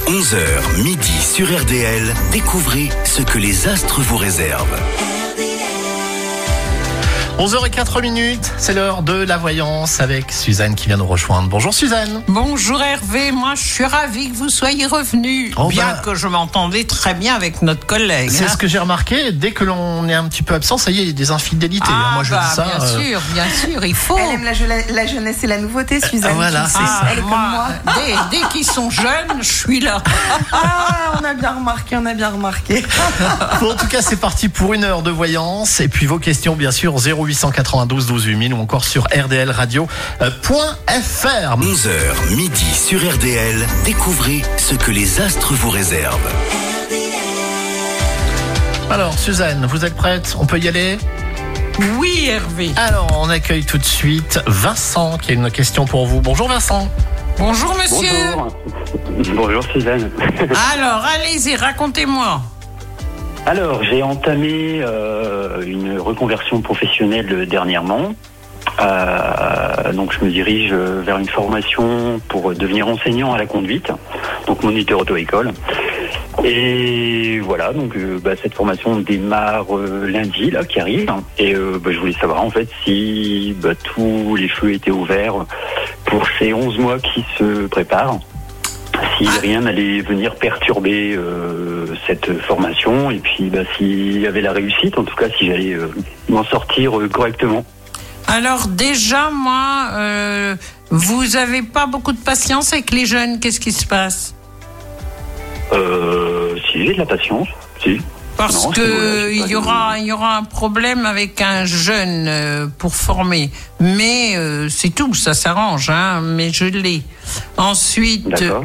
11h midi sur RDL, découvrez ce que les astres vous réservent. 11h04, c'est l'heure de la voyance avec Suzanne qui vient nous rejoindre. Bonjour Suzanne. Bonjour Hervé, moi je suis ravie que vous soyez revenu, bien que je m'entendais très bien avec notre collègue. C'est ce que j'ai remarqué, dès que l'on est un petit peu absent, ça y est, il y a des infidélités. Moi je dis ça. Bien sûr, il faut. Elle aime la jeunesse et la nouveauté, Suzanne. Voilà, c'est ça. Elle est comme moi. Dès qu'ils sont jeunes, je suis là. On a bien remarqué. Bon, en tout cas, c'est parti pour une heure de voyance. Et puis vos questions, bien sûr, 0892 12 8000 ou encore sur rdlradio.fr. 11h midi sur RDL, découvrez ce que les astres vous réservent. Alors Suzanne, vous êtes prête? On peut y aller? Oui Hervé. Alors, on accueille tout de suite Vincent qui a une question pour vous. Bonjour Vincent. Bonjour monsieur. Bonjour Suzanne. Alors, allez-y, racontez-moi. Alors, j'ai entamé une reconversion professionnelle dernièrement. Donc, je me dirige vers une formation pour devenir enseignant à la conduite, donc moniteur auto-école. Et voilà, donc cette formation démarre lundi, là, qui arrive. Et je voulais savoir, en fait, si tous les feux étaient ouverts pour ces 11 mois qui se préparent. Si rien n'allait venir perturber cette formation, et puis s'il y avait la réussite, en tout cas si j'allais m'en sortir correctement. Alors déjà, moi, vous avez pas beaucoup de patience avec les jeunes, qu'est-ce qui se passe? Si, j'ai de la patience, si. Parce qu'il y aura un problème avec un jeune pour former. Mais c'est tout, ça s'arrange, mais je l'ai. Ensuite... D'accord.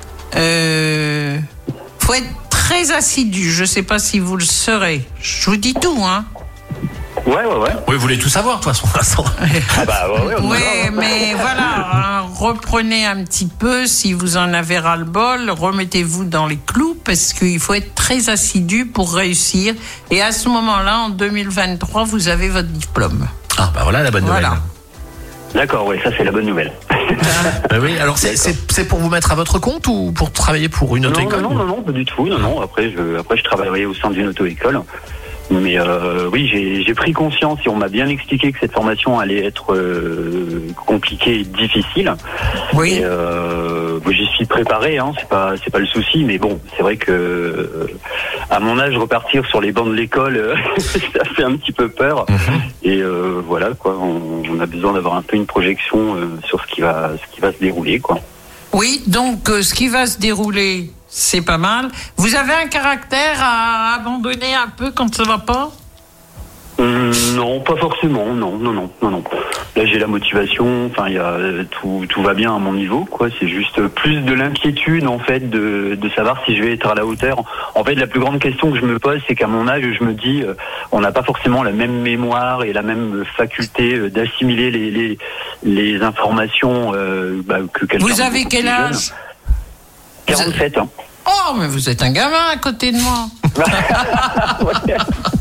Faut être très assidu. Je sais pas si vous le serez. Je vous dis tout, Ouais. Oui, vous voulez tout savoir, de toute façon, Vincent. Ouais, mais voilà, reprenez un petit peu, si vous en avez ras-le-bol, remettez-vous dans les clous, parce qu'il faut être très assidu pour réussir. Et à ce moment-là, en 2023, vous avez votre diplôme. Ah, voilà la bonne nouvelle. D'accord, ça c'est la bonne nouvelle. Oui, alors c'est pour vous mettre à votre compte ou pour travailler pour une auto-école? Non, pas du tout. Non. Après, je travaillerai au sein d'une auto-école. Mais oui, j'ai pris conscience et on m'a bien expliqué que cette formation allait être compliquée et difficile. Oui. Et j'y suis préparé, c'est pas le souci. Mais bon, c'est vrai que à mon âge, repartir sur les bancs de l'école, ça fait un petit peu peur. Et voilà quoi, on a besoin d'avoir un peu une projection sur ce qui va se dérouler quoi. Oui, donc ce qui va se dérouler, c'est pas mal. Vous avez un caractère à abandonner un peu quand ça va pas? Non, pas forcément. Non. Là, j'ai la motivation. Enfin, tout va bien à mon niveau, quoi. C'est juste plus de l'inquiétude, en fait, de savoir si je vais être à la hauteur. En fait, la plus grande question que je me pose, c'est qu'à mon âge, je me dis, on n'a pas forcément la même mémoire et la même faculté d'assimiler les informations que quelqu'un. Vous avez quel âge? 47 ans. Oh, mais vous êtes un gamin à côté de moi. Ouais.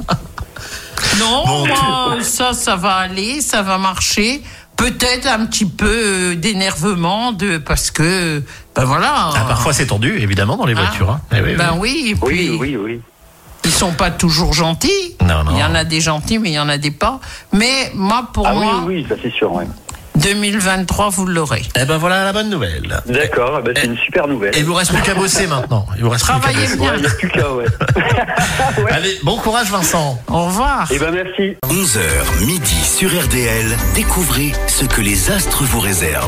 Non, ça va aller, ça va marcher. Peut-être un petit peu d'énervement, parce que, voilà. Parfois c'est tendu, évidemment, dans les voitures. Oui, et puis, Oui. Ils sont pas toujours gentils. Non. Il y en a des gentils, mais il y en a des pas. Mais moi, pour moi... Oui, ça c'est sûr, ouais. 2023, vous l'aurez. Voilà la bonne nouvelle. D'accord, c'est une super nouvelle. Et il vous reste plus qu'à bosser maintenant. Travaillez bien. Il n'y a plus qu'à, ouais. Allez, bon courage Vincent. Au revoir. Merci. 11h midi sur RDL, découvrez ce que les astres vous réservent.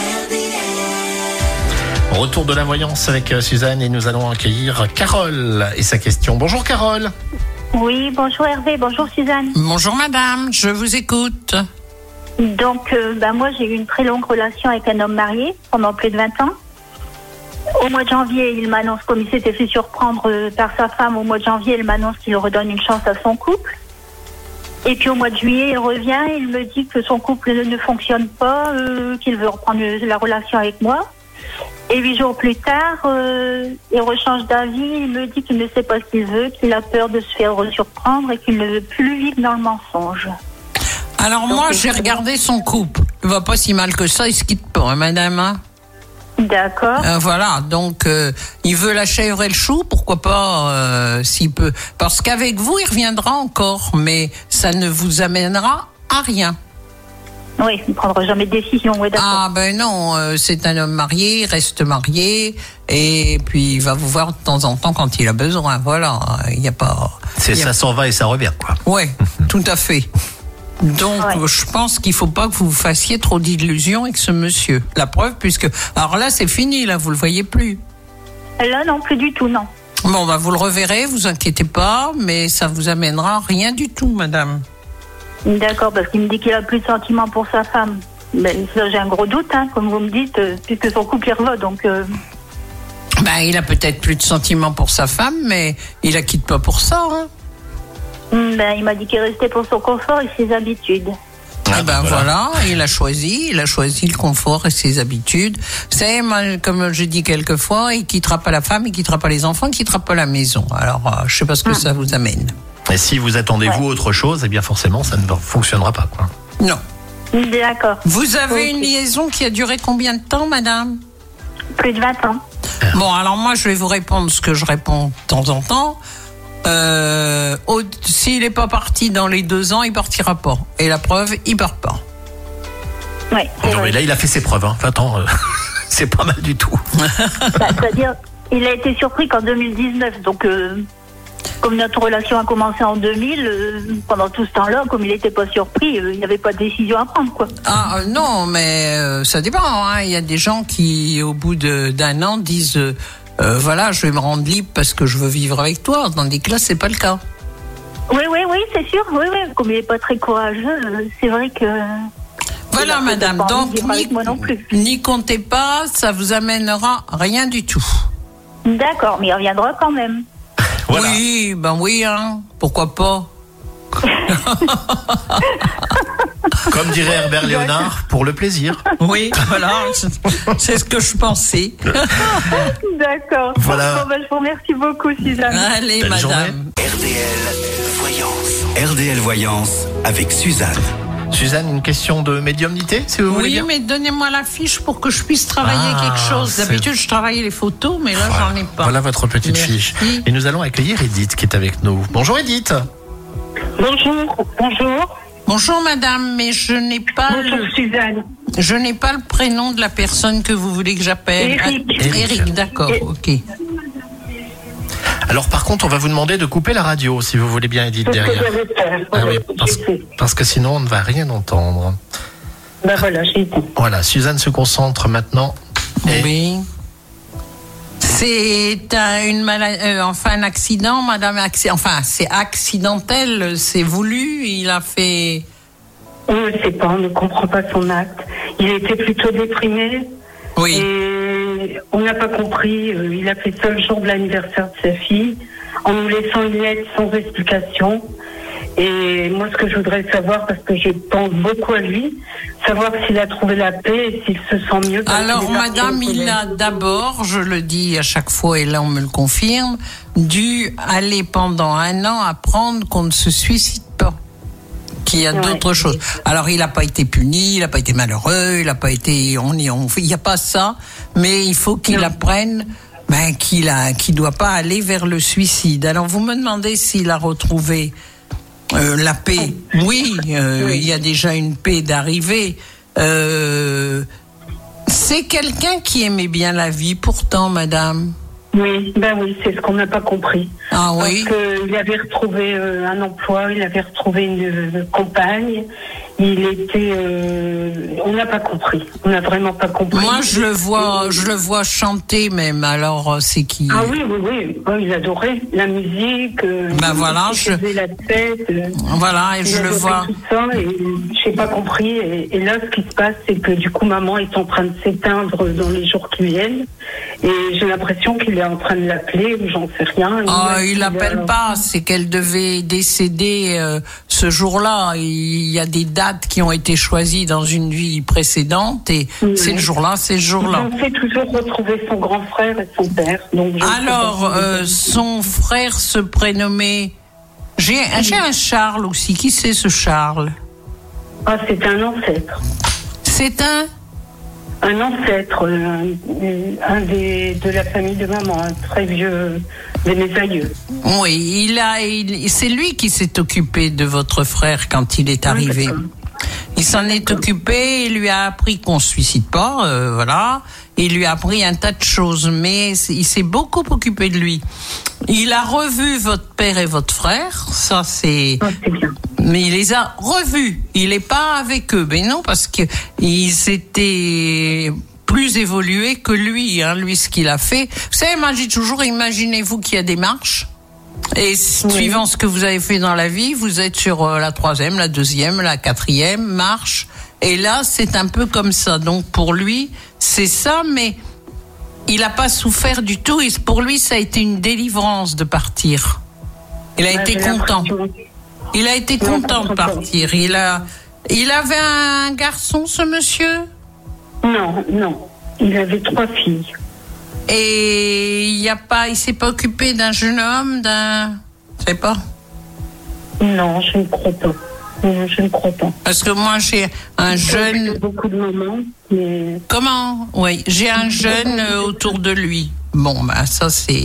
Retour de la voyance avec Suzanne et nous allons accueillir Carole et sa question. Bonjour Carole. Oui, bonjour Hervé, bonjour Suzanne. Bonjour madame, je vous écoute. Donc, moi j'ai eu une très longue relation avec un homme marié pendant plus de 20 ans. Au mois de janvier, il m'annonce, comme il s'était fait surprendre par sa femme, au mois de janvier, il m'annonce qu'il redonne une chance à son couple. Et puis au mois de juillet, il revient, il me dit que son couple ne fonctionne pas, qu'il veut reprendre la relation avec moi. Et 8 jours plus tard, il rechange d'avis, il me dit qu'il ne sait pas ce qu'il veut, qu'il a peur de se faire surprendre et qu'il ne veut plus vivre dans le mensonge. Alors moi, j'ai regardé son couple. Il va pas si mal que ça, il se quitte pas, madame. D'accord. Voilà, donc il veut la chèvre et le chou, pourquoi pas s'il peut. Parce qu'avec vous, il reviendra encore, mais ça ne vous amènera à rien. Oui, il ne prendra jamais de décision, oui, d'accord. Ah ben non, c'est un homme marié, il reste marié, et puis il va vous voir de temps en temps quand il a besoin, voilà, il n'y a pas... Ça s'en va et ça revient, quoi. Ouais, tout à fait. Donc, je pense qu'il faut pas que vous fassiez trop d'illusions avec ce monsieur. La preuve, puisque... Alors là, c'est fini, là, vous le voyez plus. Là, non, plus du tout, non. Bon, bah, vous le reverrez, vous inquiétez pas, mais ça vous amènera rien du tout, madame. D'accord, parce qu'il me dit qu'il a plus de sentiments pour sa femme. Ben, ça, j'ai un gros doute, hein, comme vous me dites, puisque son couple y reva, donc... Ben, il a peut-être plus de sentiments pour sa femme, mais il la quitte pas pour ça, hein. Ben, il m'a dit qu'il restait pour son confort et ses habitudes. Ah ben voilà, il a choisi le confort et ses habitudes. C'est, comme je dis quelquefois, il quittera pas la femme, il quittera pas les enfants, il quittera pas la maison. Alors, je sais pas ce que ça vous amène. Et si vous attendez vous autre chose, eh bien forcément, ça ne fonctionnera pas, quoi. Non. D'accord. Vous avez une liaison qui a duré combien de temps, madame? Plus de 20 ans. Bon, alors moi, je vais vous répondre ce que je réponds de temps en temps. S'il n'est pas parti dans les 2 ans, il partira pas. Et la preuve, il part pas. Ouais. Non, mais là, il a fait ses preuves. 20 ans, c'est pas mal du tout. C'est-à-dire, il a été surpris qu'en 2019. Donc, comme notre relation a commencé en 2000, pendant tout ce temps-là, comme il n'était pas surpris, il n'y avait pas de décision à prendre, quoi. Ah non, mais ça dépend. Hein. Il y a des gens qui, au bout d'un an, disent... voilà, je vais me rendre libre parce que je veux vivre avec toi. Dans des cas, c'est pas le cas. Oui, c'est sûr. Oui. Comme il n'est pas très courageux, c'est vrai que... Voilà, madame. Donc, moi non plus. n'y comptez pas, ça vous amènera rien du tout. D'accord, mais il reviendra quand même. Voilà. Oui, ben oui, hein. Pourquoi pas? Comme dirait Herbert Léonard, pour le plaisir. Oui, voilà. C'est ce que je pensais. D'accord. Voilà. Bon, ben, je vous remercie beaucoup, Suzanne. Allez, Belle madame. journée. RDL Voyance avec Suzanne. Suzanne, une question de médiumnité, si vous voulez Oui, bien. mais donnez-moi la fiche pour que je puisse travailler quelque chose. D'habitude, je travaillais les photos, mais là, j'en ai pas. Voilà votre petite Merci. fiche. Et nous allons accueillir Edith qui est avec nous. Bonjour Edith. Bonjour. Bonjour, madame, mais je n'ai pas Suzanne. je n'ai pas le prénom de la personne que vous voulez que j'appelle. Eric. Eric, d'accord, ok. Alors par contre, on va vous demander de couper la radio, si vous voulez bien, Edith, C'est ce que derrière. j'avais fait. Ah oui, J'ai fait. parce que sinon, on ne va rien entendre. Ben voilà, j'ai été. Voilà, Suzanne se concentre maintenant. Et Oui. C'est une maladie, enfin un accident, madame. Enfin, c'est accidentel, c'est voulu. Il a fait. On ne sait pas, on ne comprend pas son acte. Il était plutôt déprimé. Oui. Et on n'a pas compris. Il a fait ça le jour de l'anniversaire de sa fille, en nous laissant une lettre sans explication. Et moi, ce que je voudrais savoir, parce que je pense beaucoup à lui, savoir s'il a trouvé la paix et s'il se sent mieux. Alors, madame, il a d'abord, je le dis à chaque fois, et là on me le confirme, dû aller pendant 1 an apprendre qu'on ne se suicide pas, qu'il y a d'autres choses. Alors, il n'a pas été puni, il n'a pas été malheureux, il n'a pas été, il n'y a pas ça, mais il faut qu'il apprenne. Qu'il doit pas aller vers le suicide. Alors, vous me demandez s'il a retrouvé la paix. Oui, il y a déjà une paix d'arrivée. C'est quelqu'un qui aimait bien la vie, pourtant, madame. Oui, c'est ce qu'on n'a pas compris. Ah oui. Parce qu'il avait retrouvé un emploi, il avait retrouvé une compagne. Il était, on n'a pas compris. On n'a vraiment pas compris. Moi, je le vois chanter même. Alors, c'est qui? Ah oui. Oh, il adorait la musique. Voilà, il faisait la fête. Voilà, et je le vois. Tout ça, et j'ai pas compris. Et là, ce qui se passe, c'est que du coup, maman est en train de s'éteindre dans les jours qui viennent. Et j'ai l'impression qu'il est en train de l'appeler, ou j'en sais rien. Il l'appelle pas. C'est qu'elle devait décéder ce jour-là. Il y a des dates qui ont été choisies dans une vie précédente et c'est le jour-là, c'est le jour-là. On sait toujours retrouver son grand frère et son père. Donc alors, son frère se prénommait... J'ai un Charles aussi. Qui c'est ce Charles? Ah, c'est un ancêtre. C'est un... un ancêtre, de la famille de maman, un très vieux, de mes aïeux. Oui, c'est lui qui s'est occupé de votre frère quand il est arrivé. Il s'en est occupé, il lui a appris qu'on se suicide pas, voilà. Il lui a appris un tas de choses, mais il s'est beaucoup occupé de lui. Il a revu votre père et votre frère, ça c'est... C'est bien. Mais il les a revus. Il n'est pas avec eux. Mais non, parce que ils étaient plus évolués que lui. Hein, lui, ce qu'il a fait. Vous savez, moi, j'ai toujours, imaginez-vous qu'il y a des marches. Et suivant ce que vous avez fait dans la vie, vous êtes sur la 3e, la 2e, la 4e marche. Et là, c'est un peu comme ça. Donc, pour lui, c'est ça, mais il n'a pas souffert du tout. Et pour lui, ça a été une délivrance de partir. Il a été content. Il a été content de partir. Il avait un garçon, ce monsieur? Non. Il avait 3 filles. Et il s'est pas occupé d'un jeune homme, je sais pas. Non, je ne crois pas. Non, je ne crois pas. Parce que moi, j'ai un jeune... Beaucoup de moments, mais... Comment? Oui, j'ai un jeune autour de lui. Bon, bah, ça, c'est...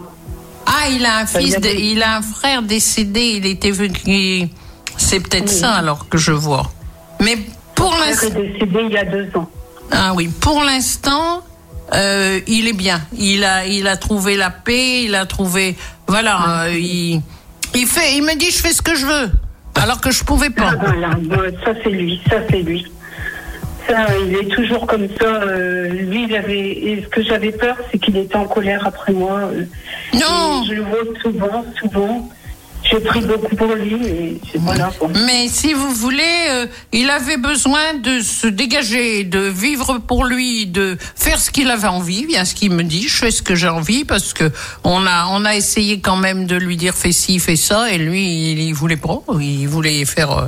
il a un il a un frère décédé, il était venu... C'est peut-être ça, alors, que je vois. Mais pour l'instant... Il est décédé il y a 2 ans. Ah oui, pour l'instant... il est bien. Il a trouvé la paix. Il a trouvé. Voilà. Il me dit, je fais ce que je veux, alors que je pouvais pas. Voilà. Ça c'est lui. Ça, il est toujours comme ça. Lui, et ce que j'avais peur, c'est qu'il était en colère après moi. Non. Je le vois souvent. J'ai pris beaucoup pour lui, et voilà. Mais si vous voulez, il avait besoin de se dégager, de vivre pour lui, de faire ce qu'il avait envie. Bien ce qu'il me dit, je fais ce que j'ai envie, parce que on a essayé quand même de lui dire fais ci, fais ça, et lui il voulait pas. Il voulait faire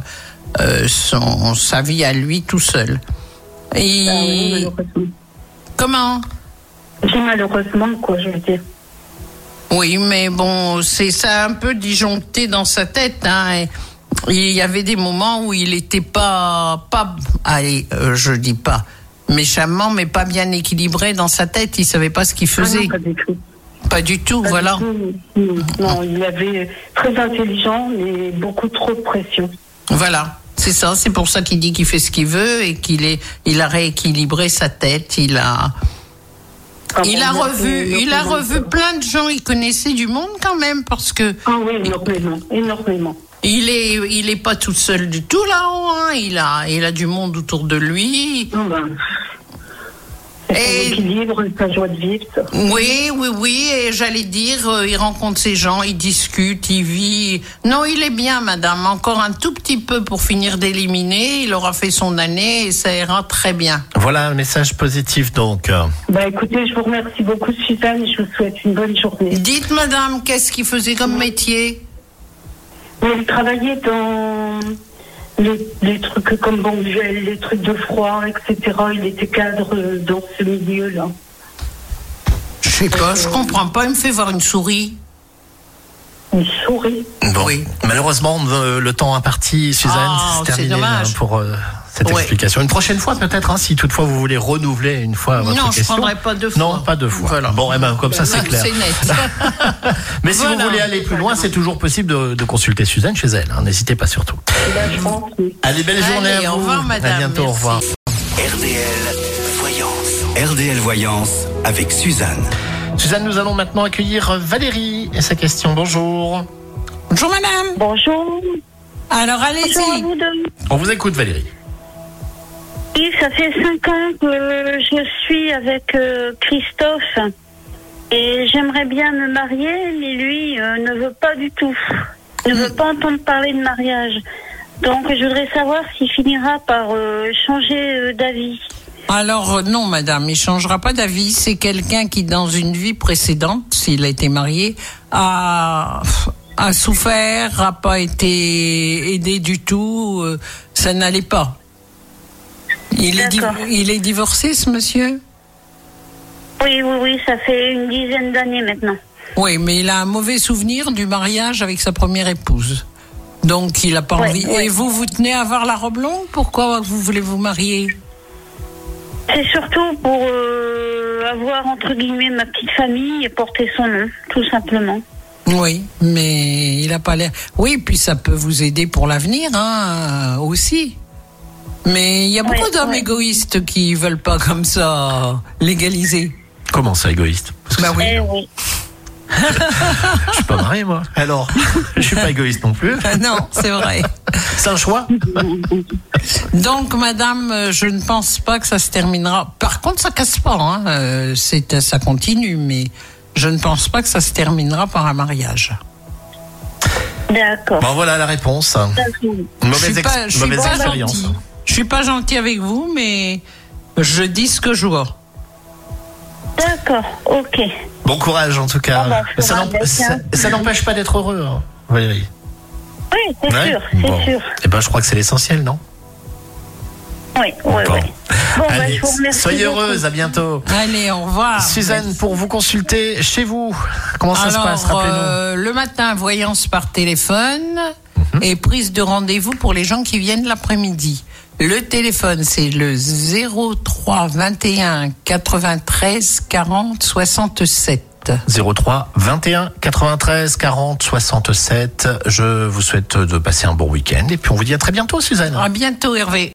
sa vie à lui tout seul. Et oui, malheureusement. Comment? J'ai malheureusement, quoi, je veux dire. Oui, mais bon, ça a un peu disjoncté dans sa tête. Hein, il y avait des moments où il était pas, allez, je dis pas méchamment, mais pas bien équilibré dans sa tête. Il savait pas ce qu'il faisait. Non, pas du tout. Pas du tout, voilà. Non, il avait très intelligent, mais beaucoup trop de pression. Voilà. C'est ça. C'est pour ça qu'il dit qu'il fait ce qu'il veut et il a rééquilibré sa tête. Il a revu plein de gens. Il connaissait du monde quand même, parce que. Ah oui, énormément. Il est pas tout seul du tout là-haut. Hein. Il a du monde autour de lui. C'est son équilibre, sa joie de vivre. Ça. Oui. Et j'allais dire, il rencontre ces gens, il discute, il vit. Non, il est bien, madame. Encore un tout petit peu pour finir d'éliminer. Il aura fait son année et ça ira très bien. Voilà un message positif donc. Écoutez, je vous remercie beaucoup, Suzanne, et je vous souhaite une bonne journée. Dites, madame, qu'est-ce qu'il faisait comme métier? Il travaillait dans les trucs comme Bonduel, les trucs de froid, etc. Il était cadre dans ce milieu-là. Je sais pas, je comprends pas. Il me fait voir une souris. Une souris? Bon, oui. Malheureusement, le temps imparti, Suzanne, c'est terminé pour cette explication. Une prochaine fois, peut-être, si toutefois vous voulez renouveler une fois votre question. Non, je ne prendrai pas 2 fois. Non, pas 2 fois. Voilà. Bon, comme ça, c'est clair. C'est net. Mais si vous voulez aller plus loin, c'est toujours possible de consulter Suzanne chez elle. Hein. N'hésitez pas surtout. Je pense, oui. Allez, belle journée à vous. Au revoir, madame. À bientôt, Merci. au revoir. RDL Voyance. RDL Voyance avec Suzanne. Suzanne, nous allons maintenant accueillir Valérie et sa question. Bonjour. Bonjour, madame. Bonjour. Alors, allez-y. Bonjour à vous deux. On vous écoute, Valérie. Oui, ça fait 5 ans que je suis avec Christophe et j'aimerais bien me marier, mais lui ne veut pas du tout. Il ne veut pas entendre parler de mariage. Donc, je voudrais savoir s'il finira par changer d'avis. Alors, non, madame, il ne changera pas d'avis. C'est quelqu'un qui, dans une vie précédente, s'il a été marié, a souffert, n'a pas été aidé du tout. Ça n'allait pas. Il est divorcé, ce monsieur? Oui, ça fait une dizaine d'années maintenant. Oui, mais il a un mauvais souvenir du mariage avec sa première épouse. Donc, il n'a pas envie. Ouais. Et vous tenez à avoir la robe longue? Pourquoi vous voulez vous marier? C'est surtout pour avoir, entre guillemets, ma petite famille et porter son nom, tout simplement. Oui, mais il a pas l'air. Oui, puis ça peut vous aider pour l'avenir, hein, aussi. Mais il y a beaucoup d'hommes égoïstes qui veulent pas comme ça légaliser. Comment ça, égoïste? Parce que oui. Oui. je suis pas marié, moi. Alors, je suis pas égoïste non plus. Non, c'est vrai. C'est un choix. Donc, madame, je ne pense pas que ça se terminera. Par contre, ça casse pas, hein. Ça continue, mais je ne pense pas que ça se terminera par un mariage. D'accord. Bon, voilà la réponse. Mauvaise expérience. Je suis pas gentil avec vous, mais je dis ce que je vois. D'accord, ok. Bon courage en tout cas. Ça n'empêche pas d'être heureux, hein, Valérie. Oui, c'est sûr, c'est sûr. Eh ben, je crois que c'est l'essentiel, non? Oui. Bon, allez, je vous remercie. soyez heureuse, à bientôt. Allez, au revoir. Suzanne, pour vous consulter chez vous, comment ça se passe? Rappelez-nous. Le matin, voyance par téléphone et prise de rendez-vous pour les gens qui viennent l'après-midi. Le téléphone, c'est le 03 21 93 40 67. 03 21 93 40 67. Je vous souhaite de passer un bon week-end et puis on vous dit à très bientôt, Suzanne. À bientôt, Hervé.